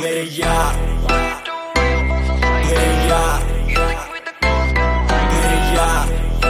ਮੇਰੇ ਯਾਰ ਮੇਰੇ ਯਾਰ ਮੇਰੇ ਯਾਰ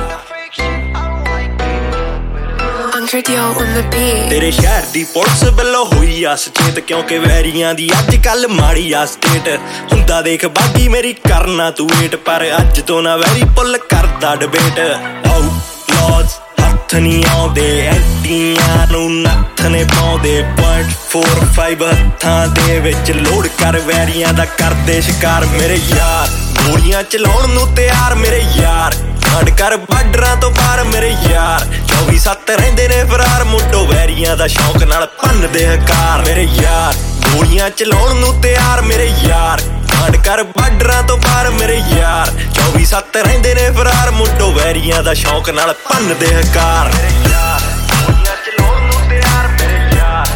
ਤੇਰੇ ਸ਼ਹਿਰ ਦੀ ਪੁਲਿਸ ਵੱਲੋਂ ਹੋਈ ਆ ਸਚੇਤ ਕਿਉਂਕਿ ਵੈਰੀਆਂ ਦੀ ਅੱਜ ਕੱਲ ਮਾੜੀ ਆ ਸਟੇਟ ਹੁੰਦਾ ਦੇਖ ਬਾਗੀ ਮੇਰੀ ਕਰਨਾ ਤੂੰ ਵੇਟ ਪਰ ਅੱਜ ਤੋਂ ਨਾ ਵੈਰੀ ਪੁੱਲ ਕਰਦਾ ਡਿਬੇਟ ਆਊਟਲਾਜ਼ ਹੱਥ ਨੀ ਆਉਂਦੇ ਐਂਟੀਆਂ ਨੂੰ ਨੱਥ ਨੇ ਪਾਉਂਦੇ 0.45 ਹੱਥਾਂ ਦੇ ਵਿੱਚ ਲੋਡ ਕਰ ਵੈਰੀਆਂ ਦਾ ਕਰਦੇ ਸ਼ਿਕਾਰ ਮੇਰੇ ਯਾਰ ਗੋਲੀਆਂ ਚਲਾਉਣ ਨੂੰ ਤਿਆਰ ਮੇਰੇ ਯਾਰ ਛੱਡ ਕਰ ਬਾਰਡਰਾਂ ਤੋਂ ਪਾਰ ਮੇਰੇ ਯਾਰ 24/7 ਰਹਿੰਦੇ ਨੇ ਫਰਾਰ ਮੁੱਢੋਂ ਵੈਰੀਆਂ ਦਾ ਸ਼ੌਂਕ ਨਾਲ ਭੰਨਦੇ ਹਕਾਰ ਮੇਰੇ ਯਾਰ ਗੋਲੀਆਂ ਚਲਾਉਣ ਨੂੰ ਤਿਆਰ ਮੇਰੇ ਯਾਰ ਛੱਡ ਕਰ ਬਾਰਡਰਾਂ ਤੋਂ ਪਾਰ ਮੇਰੇ ਯਾਰ 24/7 ਰਹਿੰਦੇ ਨੇ ਫਰਾਰ ਮੁੱਢੋਂ ਵੈਰੀਆਂ ਦਾ ਸ਼ੌਂਕ ਨਾਲ ਭੰਨਦੇ ਹਕਾਰ ਮੇਰੇ ਯਾਰ ਗੋਲੀਆਂ ਚਲਾਉਣ ਨੂੰ ਤਿਆਰ ਮੇਰੇ ਯਾਰ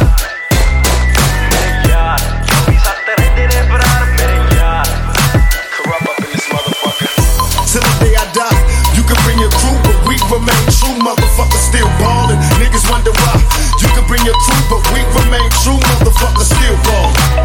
ਮੇਰੇ ਯਾਰ 24/7 ਰਹਿੰਦੇ ਨੇ ਫਰਾਰ ਮੇਰੇ ਯਾਰ corrupt up in this motherfucker till the day I die. You can bring your crew, but we remain true. Motherfuckers still ballin'. Niggas wonder why. You can bring your crew, but we remain true. Motherfuckers still ballin'.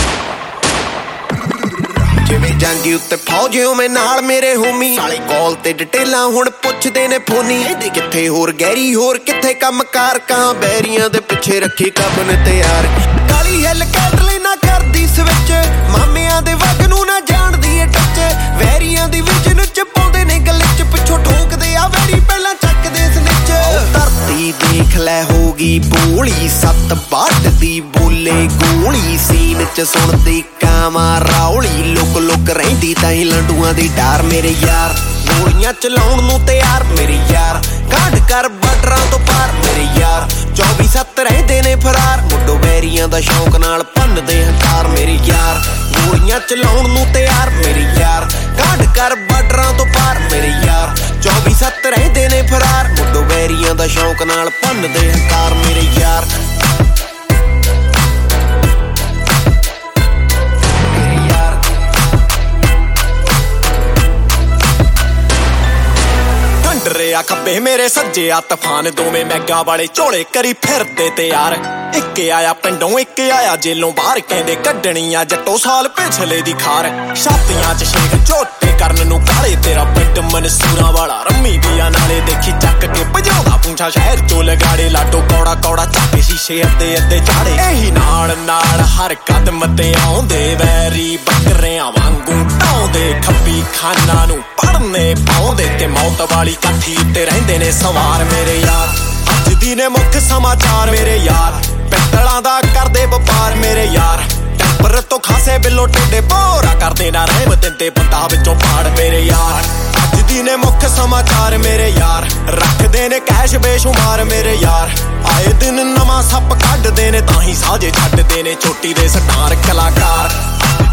ਜਿਵੇਂ ਜਾਂਗੀ ਉੱਤੇ ਫੌਜ ਉਵੇਂ ਨਾਲ ਮੇਰੇ homie ਸਾਲੇ ਕਾਲ ਤੇ ਡਿਟੇਲਾਂ ਹੁਣ ਪੁੱਛਦੇ ਨੇ ਫੋਨੀ ਇਹਦੇ ਕਿੱਥੇ ਹੋਰ ਗਹਿਰੀ ਹੋਰ ਕਿੱਥੇ ਕੰਮ ਕਾਰ ਕਾਂ ਬੈਰੀਆਂ ਦੇ ਪਿੱਛੇ ਰੱਖੀ ਕੰਮ ਨੇ ਤਿਆਰ ਕਾਲੀ ਹਿੱਲ ਕੈਟਲੀ ਨਾ ਕਰਦੀ ਸਵਿਚ ਮਾਮਿਆਂ ਦੇ ਵਗ ਨੂੰ ਨਾ ਜਾਣਦੀ ਏ ਟੱਚ ਵੈਰੀਆਂ ਦੀ ਵਿਜਨ ਚ ਪਾਉਂਦੇ ਨੇ ਗਲੇ ਚ ਪਿੱਛੋਂ ਠੋਕਦੇ ਆ ਵੈਰੀ ਪਹਿਲਾਂ ਚੱਕਦੇ ਸਨਿਚ ਧਰਤੀ ਦੇਖ ਲੈ ਹੋਗੀ ਬੋਲੀ ਸੱਤ ਵੱਢਦੀ ਬੋਲੇ ਗੋਲੀ ਸੀਨ ਚ ਸੁਣਦੀ ਕਾਵਾਂ ਰੌਲੀ ਲੁਕ ਰਹਿੰਦੀ ਤਾਂ ਹੀ ਲੰਡੂਆਂ ਦੀ ਡਾਰ ਮੇਰੇ ਯਾਰ ਗੋਲੀਆਂ ਚਲਾਉਣ ਨੂੰ ਤਿਆਰ ਮੇਰੇ ਯਾਰ ਕੱਢ ਕਰ ਬਾਰਡਰਾਂ ਤੋਂ ਪਾਰ ਮੇਰੇ ਯਾਰ 24/7 ਰਹਿੰਦੇ ਨੇ ਫਰਾਰ ਮੁੱਢੋਂ ਵੈਰੀਆਂ ਦਾ ਸ਼ੌਂਕ ਨਾਲ ਭੰਨਦੇ ਹੰਕਾਰ ਮੇਰੇ ਯਾਰ ਗੋਲੀਆਂ ਚਲਾਉਣ ਨੂੰ ਤਿਆਰ ਮੇਰੇ ਯਾਰ ਕੱਢ ਕਰ ਬਾਰਡਰਾਂ ਤੋਂ ਪਾਰ ਮੇਰੇ ਯਾਰ 24/7 ਰਹਿੰਦੇ ਨੇ ਫਰਾਰ ਮੁੱਢੋਂ ਵੈਰੀਆਂ ਦਾ ਸ਼ੌਂਕ ਨਾਲ ਭੰਨਦੇ ਹੰਕਾਰ ਮੇਰੇ ਯਾਰ ਆ ਖੱਬੇ ਮੇਰੇ ਸੱਜੇ ਆ ਤੂਫਾਨ ਦੋਵੇਂ ਮੈਗਾ ਵਾਲੇ ਝੋਲੇ ਕਰੀ ਫਿਰਦੇ ਤੇ ਯਾਰ ਇੱਕ ਆਇਆ ਪਿੰਡੋਂ ਇੱਕ ਆਇਆ ਜੇਲੋਂ ਬਾਹਰ ਕਹਿੰਦੇ ਕੱਢਣੀ ਆ ਜੱਟੋ ਸਾਲ ਪਿਛਲੇ ਦੀ ਖਾਰ ਛਾਤੀਆਂ 'ਚ ਸ਼ੇਖ ਝੋਟੇ ਕਰਨ ਨੂੰ ਕਾਲੇ ਤੇਰਾ ਪਿੰਡ ਮਨਸੂਰਾਂ ਵਾਲਾ ਰੰਮੀ ਦੀਆਂ ਨਾਲੇ ਦੇਖੀ ਚੱਕ ਕੇ ਭਜਾਉਂਦਾ ਪੁੰਛਾ ਸ਼ਹਿਰ ਚੋਂ ਲਗਾੜੇ ਲਾਟੋ ਕੌੜਾ ਚੱਕ ਸ਼ੀਸ਼ੇ ਅੱਧੇ ਝਾੜੇ ਇਹੀ ਨਾਲ ਹਰ ਕਦਮ ਤੇ ਆਉਂਦੇ ਵੈਰੀ ਬੱਕਰਿਆਂ ਵਾਂਗੂ ਢਾਉਂਦੇ ਖੱਬੀ ਖਾਨਾਂ ਨੂੰ ਪੜਨੇ ਪਾਉਂਦੇ ਤੇ ਮੌਤ ਵਾਲੀ ਕਾਠੀ ਉੱਤੇ ਰਹਿੰਦੇ ਨੇ ਸਵਾਰ ਮੇਰੇ ਯਾਰ ਅੱਜ ਦੀ ਨੇ ਮੁੱਖ ਸਮਾਚਾਰ ਮੇਰੇ ਯਾਰ ਪਿੱਤਲਾਂ ਦਾ ਕਰਦੇ ਵਪਾਰ ਮੇਰੇ ਯਾਰ ਟੈਂਪਰ ਤੋਂ ਖਾਸੇ ਬਿੱਲੋ ਟੇਡੇ ਪੋਰਾ ਕਰਦੇ ਨਾ ਰਹਿਮ ਦਿੰਦੇ ਬੰਦਾ ਵਿੱਚੋਂ ਪਾੜ ਮੇਰੇ ਯਾਰ ਅੱਜ ਦੀ ਨੇ ਮੁੱਖ ਸਮਾਚਾਰ ਮੇਰੇ ਯਾਰ ਰੱਖਦੇ ਨੇ ਕੈਸ਼ ਬੇਸ਼ੁਮਾਰ ਮੇਰੇ ਯਾਰ ਆਏ ਦਿਨ ਨਵਾਂ ਸੱਪ ਕੱਢਦੇ ਨੇ ਤਾਂ ਹੀ ਸਾਜੇ ਛੱਡਦੇ ਨੇ ਚੋਟੀ ਦੇ ਸਟਾਰ ਕਲਾਕਾਰ